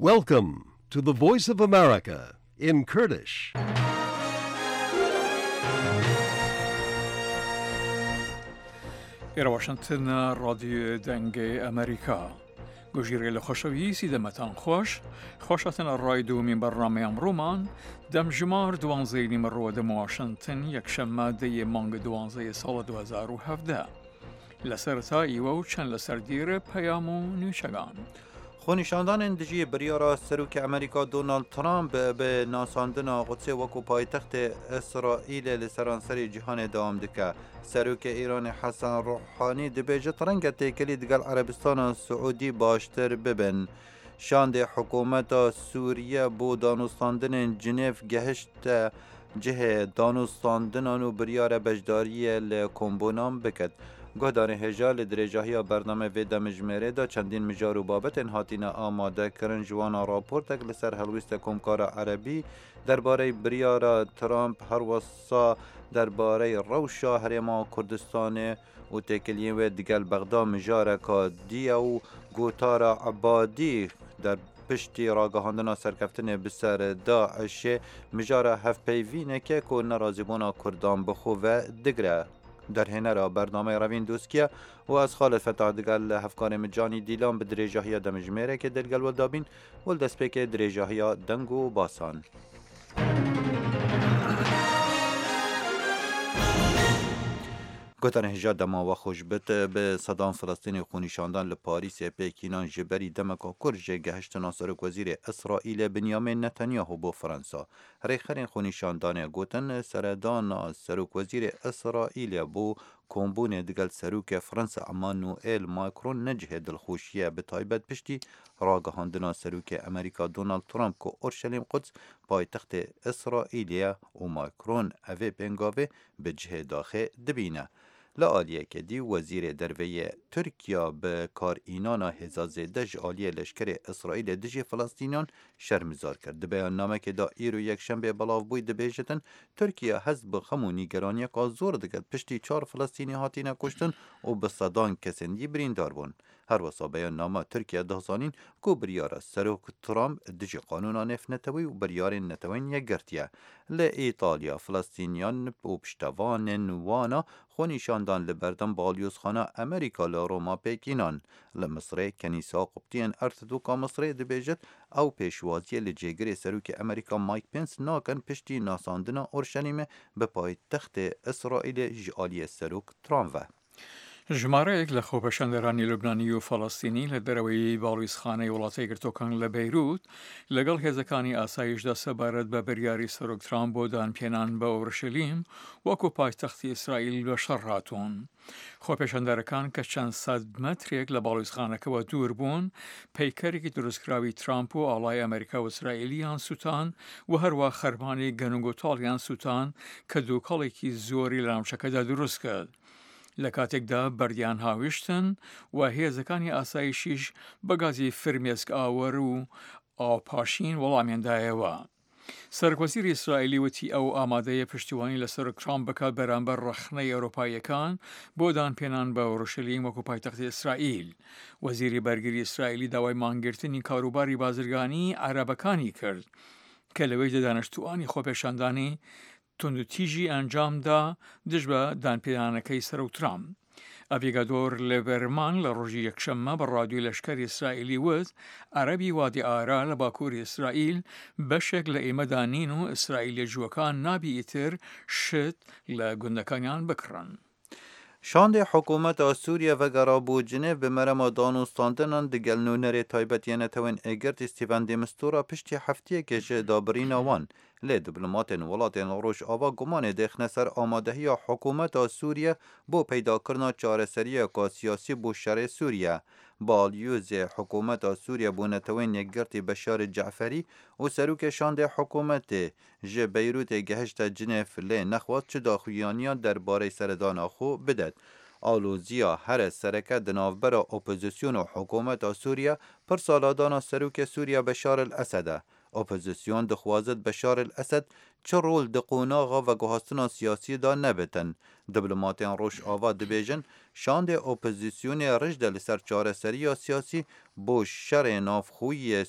Welcome to the Voice of America in Kurdish. إلى واشنطن راديو دنگ أمريكا گوشیری لخوشوی سیدمتان خوشتن الرایدو من برنامه امرومان دم جمار دوانزه نیم رو دم واشنطن یک شمه دی مانگ دوانزه سال 2017 لسرتا ایوو چند لسردیر پیامو نیوچگان خونیشاندان اندجی بریارا سروک امریکا دونالد ترامپ به ناساندن قدس وکو پایتخت اسرائیل لسرانسری جهان دوام دکه. سروک ایران حسن روحانی دبیجت رنگ تکلی دگل عربستان سعودی باشتر ببن. شاند حکومت سوریه بو دانستاندن جنیف گهشت جه دانستاندن و بریار بجداری لکمبونام بکد. گهدان هجال درجاهی برنامه ویدا مجمره دا چندین مجارو بابت انهاتین آماده کرن جوانا راپورتک لسر هلویست کمکار عربی درباره بریار ترامپ هر وصا درباره روشا هرما کردستان و تکلیه و دیگل بغدا مجارکا دیا و گوتارا عبادی در پشتی راگهاندنا سرکفتن بسر داعش مجارا هف پیوینه که که نرازیبونا کردان بخو و دگره در هنر برنامه روین دوستکیه و از خالد فتح دگل هفکار مجانی دیلان به درجاهی دمجمره که دلگل و دابین و دسپیک درجاهی دنگ و باسان. گوتن هجا دما و خوشبت به صدام فلسطین خونیشاندن لپاریس پیکینان جبری دمکا کرج گهشت ناصرک وزیر اسرائیل بنیامین نتانیاهو بو فرانسا. ریخرین خونیشاندان گوتن سردان سروک وزیر اسرائیل بو کمبون دگل سروک فرانسا امانوئل ماکرون نجه دلخوشیه به تایبت پشتی راگهاندنا سروک امریکا دونالد ترامپ که اورشلیم قدس پایتخت اسرائیلیه و ماکرون اوه بنگاوه به جه داخل دبینه. لعالیه که دی وزیر دروی ترکیه به کار اینانا هزازده جعالی لشکر اسرائیل دجی فلسطینیان شرمزار کرد. بیان نامه که دا ایرو یک شنبه بلاو بوی دبیجتن ترکیه حزب خمونی گرانی که زور دکد پشتی 4 فلسطینی هاتینه کشتن و به صدان کسندی بریندار بون. هر وصا بیان نامه ترکیه دهزانین که بریار سروک ترامپ دجی قانونا نف نتوی و بریار نتوین یک گرتیه. لإيطاليا فلسطينيان بوبشتوان نوانا خونيشاندان لبردن باليوز خانه أمريكا لروما بيكينان لمصر كنيسة قبطيان أرثوذكس مصر دبيجت أو پیشوازی لجيگري سروك أمريكا مايك بينس ناكن پشتی ناساندنا أورشليم بپای تخت إسرائيل جعالي سروك ترامپ. ژمارەیەک لە خۆپەشاندەرانی لوبنانی و فەڵەستینی لە دەرەوەی باڵویزخانەی وڵاتەی گرتوەکان لە بەیروت لەگەڵ هێزەکانی ئاسایشدا سەبارەت بە بڕیاری سەرۆک ترامپ بۆ دانپێنان بە ئۆرشەلیم وەکو پایتەختی ئیسرائیل بە شەڕ هاتوون. خۆپەشاندەرەکان کە چەند سەد مەترێک لە باڵویزخانەکەوە دوور بوون پەیکەرێکی دروستکراوی ترامپ و ئاڵای ئەمریکا و ئیسرائیلیان سوتان و هەروە خەرمانی گەنوگۆتاڵیان سوتان کە دووکەڵێکی زۆری لە ناوچەکەدا دروست کرد. لکاتێکدا بەردیان هاویشتن و هێزەکانی ئاسایشیش بە گازی فرمێسک ئاوەر و ئاوپاشین وەڵامیاندایەوە. سەرۆکوەزیری ئیسرائیلی وتی ئەو ئامادەیە پشتیوانی لەسەر ترامپ بکات بەرامبەر ڕەخنەی ئەوروپاییەکان بۆ دانپێنان بە ئۆرشەلیم وەکو پایتەختی ئیسرائیل. وەزیری بەرگری ئیسرائیلی داوای مانگرتنی کاروباری بازرگانی عەرەبەکانی کرد کە لەوەی دەدانشتوانی خۆپێشاندانی تندوتیژی ئەنجامدا دژ بە دانپێنانەکەی سەرۆک ترامپ. ئاڤیگادۆر لێڤەرمان لە ڕۆژی یەکشەممە بە ڕادیۆی لەشکەری ئیسرائیلی وت عەرەبی وادی ئارا لە باکووری ئیسرائیل بەشێک لە ئێمەدا نین و ئیسرائیل جووەکان نابی ئیتر شت لە گوندەکانیان بکڕن. شاند حکومت سوریه و گرابو جنیف به مرما دانستاندنان دگل نونر تایبتی نتوین اگرت استیفن دیمستورا پشتی هفتیه که دابرین آوان. لی دیپلماتین ولاتین روش آوا گمان دخنه سر آمادهی حکومت سوریه بو پیدا کرنا چارەسەریە که سیاسی بو شر سوریه. بالیوز حکومت سوریه بو نتوین اگرت بشار جعفری و سروک شاند حکومت جه بیروت گهشت جنیف لی نخواست چه داخویانیان در باره سردان آخو بدد. آلوزیا هر سرکت نافبر اپوزیسیون و حکومت سوریه پر سالادان سروک سوریه بشار الاسد. اپوزیسیون دخوازد بشار الاسد چه رول دقوناغا و گوهستنا سیاسی دا نبتن. دیپلماتین روش آوا دبیجن شاند اپوزیسیون رجد لسر چارەسەری سیاسی بو شر نافخوی